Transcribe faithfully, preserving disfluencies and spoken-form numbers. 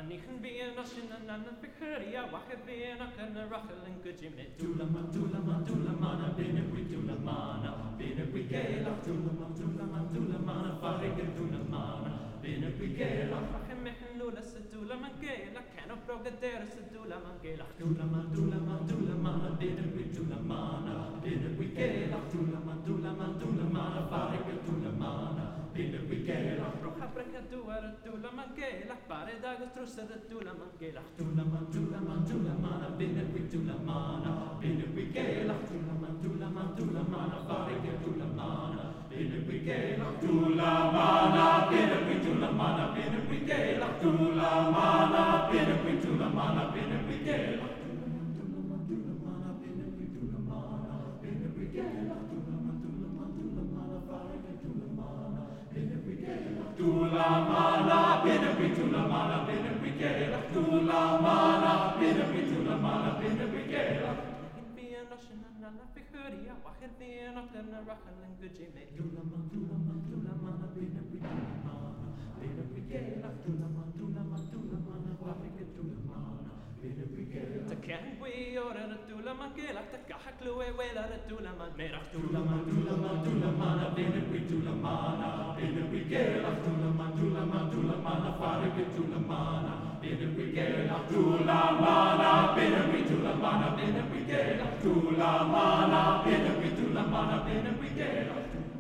Anichen bien as in an an bekeria wache bien a kan rachel en gujime dula man dula man dula mana bin we dula mana bin we gela dula man dula man dula mana farige dula mana bin we gela wache mehen lula se dula man gela kan of broga der se dula man gela dula man dula man dula mana bin we dula mana bin we gela dula man dula man dula mana farige dula mana bin we gela roja breka duara dula man gela pare dago trusa de dula man gela dula man dula man dula mana bin we dula mana bin we gela dula man dula man dula mana farige dula mana bin we gela dula mana bin we dula mana bin we gela dula mana bin we dula mana bin we gela Dula mana bin we dula mana bin we gela dula mana bin we dula mana bin we gela bien ashna na bekeria wache bien a kan rachel en gujime dula man dula man dula mana bin we dula mana bin we gela dula man dula man dula mana wache dula mana bin we gela ta kan we ora dula man gela ta kahaklu we wela dula man mera dula man dula man dula mana bin we dula mana bin we gela dula man dula man dula mana farige dula mana bin we gela dula mana bin we dula mana bin we gela dula mana bin we dula mana bin we gela